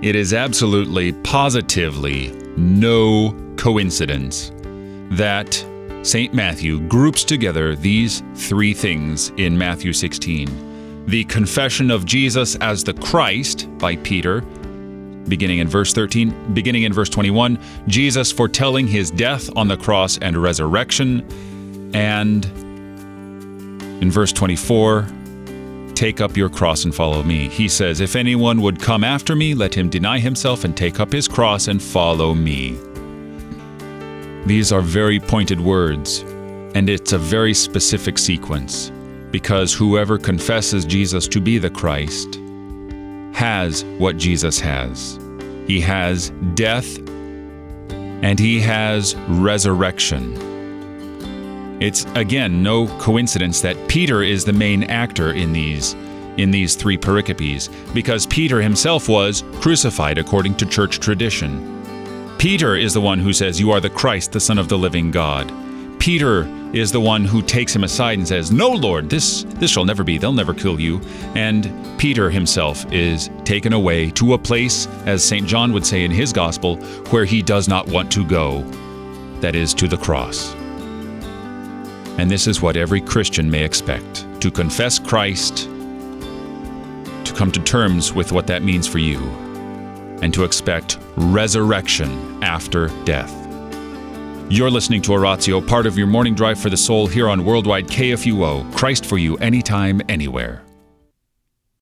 It is absolutely, positively no coincidence that St. Matthew groups together these three things in Matthew 16. The confession of Jesus as the Christ by Peter, beginning in verse 21, Jesus foretelling his death on the cross and resurrection, and in verse 24, take up your cross and follow me. He says, if anyone would come after me, let him deny himself and take up his cross and follow me. These are very pointed words, and it's a very specific sequence, because whoever confesses Jesus to be the Christ has what Jesus has. He has death and he has resurrection. It's, again, no coincidence that Peter is the main actor in these three pericopes, because Peter himself was crucified according to church tradition. Peter is the one who says, you are the Christ, the Son of the living God. Peter is the one who takes him aside and says, no, Lord, this shall never be. They'll never kill you. And Peter himself is taken away to a place, as St. John would say in his gospel, where he does not want to go, that is, to the cross. And this is what every Christian may expect, to confess Christ, to come to terms with what that means for you, and to expect resurrection after death. You're listening to Oratio, part of your morning drive for the soul here on Worldwide KFUO, Christ for you, anytime, anywhere.